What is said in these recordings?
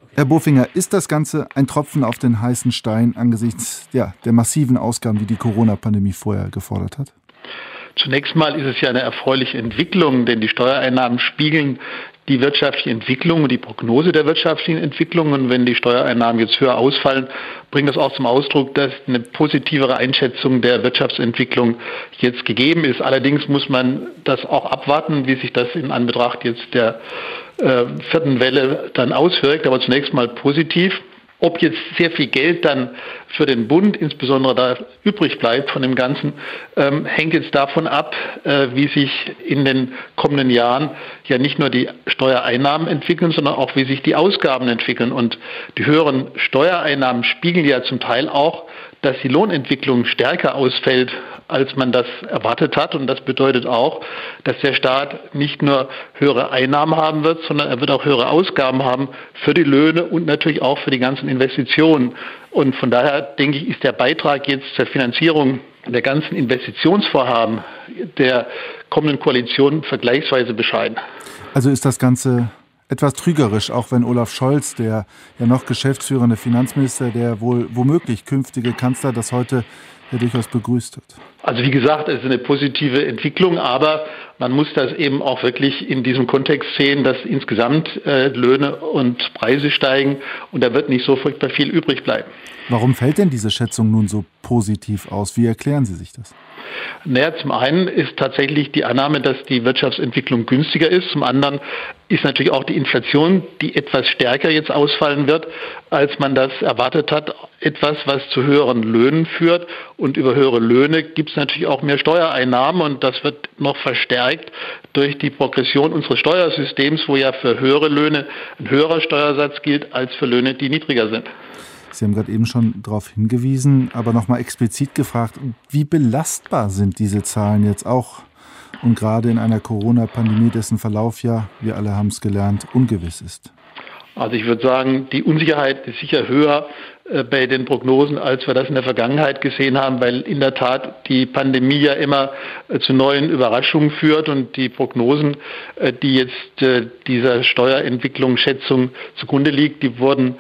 Herr Bofinger, ist das Ganze ein Tropfen auf den heißen Stein angesichts der massiven Ausgaben, die die Corona-Pandemie vorher gefordert hat? Zunächst mal ist es ja eine erfreuliche Entwicklung, denn die Steuereinnahmen spiegeln die wirtschaftliche Entwicklung und die Prognose der wirtschaftlichen Entwicklung. Und wenn die Steuereinnahmen jetzt höher ausfallen, bringt das auch zum Ausdruck, dass eine positivere Einschätzung der Wirtschaftsentwicklung jetzt gegeben ist. Allerdings muss man das auch abwarten, wie sich das in Anbetracht jetzt der vierten Welle dann auswirkt. Aber zunächst mal positiv. Ob jetzt sehr viel Geld dann für den Bund insbesondere da übrig bleibt von dem Ganzen, hängt jetzt davon ab, wie sich in den kommenden Jahren ja nicht nur die Steuereinnahmen entwickeln, sondern auch wie sich die Ausgaben entwickeln. Und die höheren Steuereinnahmen spiegeln ja zum Teil auch, dass die Lohnentwicklung stärker ausfällt, als man das erwartet hat. Und das bedeutet auch, dass der Staat nicht nur höhere Einnahmen haben wird, sondern er wird auch höhere Ausgaben haben für die Löhne und natürlich auch für die ganzen Investitionen. Und von daher, denke ich, ist der Beitrag jetzt zur Finanzierung der ganzen Investitionsvorhaben der kommenden Koalition vergleichsweise bescheiden. Also ist das Ganze etwas trügerisch, auch wenn Olaf Scholz, der ja noch geschäftsführende Finanzminister, der womöglich künftige Kanzler, das heute ja durchaus begrüßt hat. Also wie gesagt, es ist eine positive Entwicklung, aber man muss das eben auch wirklich in diesem Kontext sehen, dass insgesamt Löhne und Preise steigen und da wird nicht so furchtbar viel übrig bleiben. Warum fällt denn diese Schätzung nun so positiv aus? Wie erklären Sie sich das? Naja, zum einen ist tatsächlich die Annahme, dass die Wirtschaftsentwicklung günstiger ist. Zum anderen ist natürlich auch die Inflation, die etwas stärker jetzt ausfallen wird, als man das erwartet hat, etwas, was zu höheren Löhnen führt. Und über höhere Löhne gibt es natürlich auch mehr Steuereinnahmen und das wird noch verstärkt durch die Progression unseres Steuersystems, wo ja für höhere Löhne ein höherer Steuersatz gilt als für Löhne, die niedriger sind. Sie haben gerade eben schon darauf hingewiesen, aber nochmal explizit gefragt, wie belastbar sind diese Zahlen jetzt auch und gerade in einer Corona-Pandemie, dessen Verlauf ja, wir alle haben es gelernt, ungewiss ist? Also ich würde sagen, die Unsicherheit ist sicher höher bei den Prognosen, als wir das in der Vergangenheit gesehen haben, weil in der Tat die Pandemie ja immer zu neuen Überraschungen führt und die Prognosen, die jetzt dieser Steuerentwicklungsschätzung zugrunde liegt, die wurden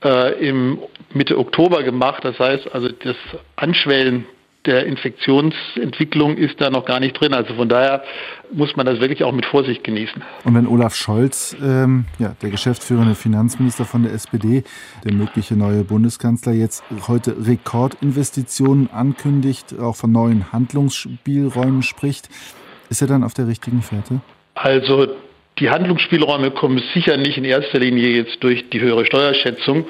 im Mitte Oktober gemacht. Das heißt, also das Anschwellen der Infektionsentwicklung ist da noch gar nicht drin. Also von daher muss man das wirklich auch mit Vorsicht genießen. Und wenn Olaf Scholz, der geschäftsführende Finanzminister von der SPD, der mögliche neue Bundeskanzler, jetzt heute Rekordinvestitionen ankündigt, auch von neuen Handlungsspielräumen spricht, ist er dann auf der richtigen Fährte? Also die Handlungsspielräume kommen sicher nicht in erster Linie jetzt durch die höhere Steuerschätzung.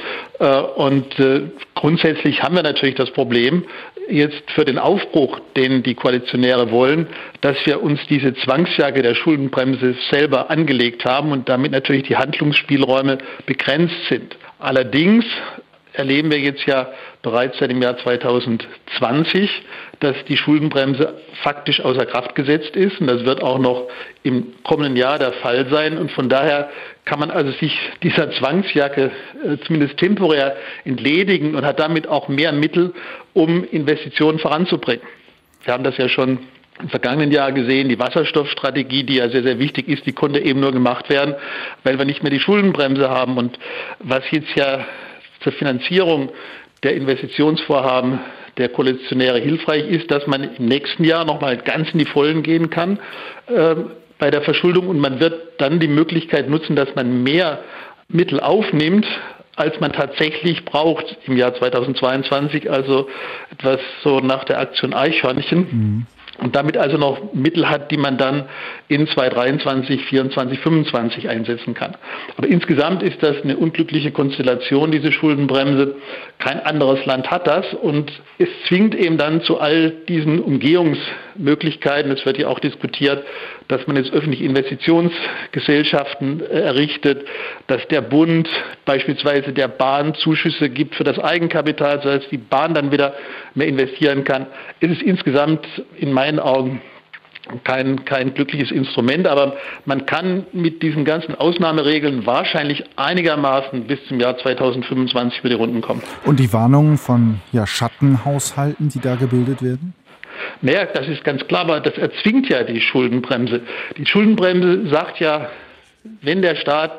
Grundsätzlich haben wir natürlich das Problem, jetzt für den Aufbruch, den die Koalitionäre wollen, dass wir uns diese Zwangsjacke der Schuldenbremse selber angelegt haben und damit natürlich die Handlungsspielräume begrenzt sind. Allerdings erleben wir jetzt ja bereits seit dem Jahr 2020, dass die Schuldenbremse faktisch außer Kraft gesetzt ist. Und das wird auch noch im kommenden Jahr der Fall sein. Und von daher kann man also sich dieser Zwangsjacke zumindest temporär entledigen und hat damit auch mehr Mittel, um Investitionen voranzubringen. Wir haben das ja schon im vergangenen Jahr gesehen, die Wasserstoffstrategie, die ja sehr, sehr wichtig ist, die konnte eben nur gemacht werden, weil wir nicht mehr die Schuldenbremse haben. Und was jetzt ja zur Finanzierung der Investitionsvorhaben der Koalitionäre hilfreich ist, dass man im nächsten Jahr nochmal ganz in die Vollen gehen kann bei der Verschuldung und man wird dann die Möglichkeit nutzen, dass man mehr Mittel aufnimmt, als man tatsächlich braucht im Jahr 2022, also etwas so nach der Aktion Eichhörnchen. Und damit also noch Mittel hat, die man dann in 2023, 2024, 2025 einsetzen kann. Aber insgesamt ist das eine unglückliche Konstellation, diese Schuldenbremse. Kein anderes Land hat das und es zwingt eben dann zu all diesen Umgehungsmöglichkeiten. Es wird ja auch diskutiert, dass man jetzt öffentliche Investitionsgesellschaften errichtet, dass der Bund beispielsweise der Bahn Zuschüsse gibt für das Eigenkapital, sodass die Bahn dann wieder mehr investieren kann. Es ist insgesamt in meinen Augen kein glückliches Instrument, aber man kann mit diesen ganzen Ausnahmeregeln wahrscheinlich einigermaßen bis zum Jahr 2025 über die Runden kommen. Und die Warnungen von Schattenhaushalten, die da gebildet werden? Naja, das ist ganz klar, aber das erzwingt ja die Schuldenbremse. Die Schuldenbremse sagt ja, wenn der Staat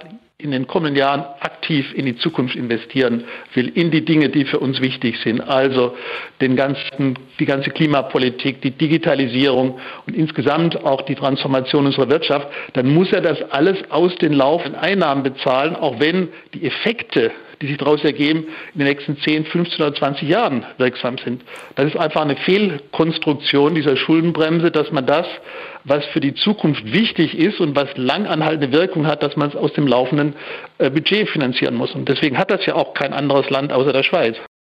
in den kommenden Jahren aktiv in die Zukunft investieren will, in die Dinge, die für uns wichtig sind, also die ganze Klimapolitik, die Digitalisierung und insgesamt auch die Transformation unserer Wirtschaft, dann muss er das alles aus den laufenden Einnahmen bezahlen, auch wenn die Effekte, die sich daraus ergeben, in den nächsten 10, 15 oder 20 Jahren wirksam sind. Das ist einfach eine Fehlkonstruktion dieser Schuldenbremse, dass man das, was für die Zukunft wichtig ist und was langanhaltende Wirkung hat, dass man es aus dem laufenden Budget finanzieren muss. Und deswegen hat das ja auch kein anderes Land außer der Schweiz.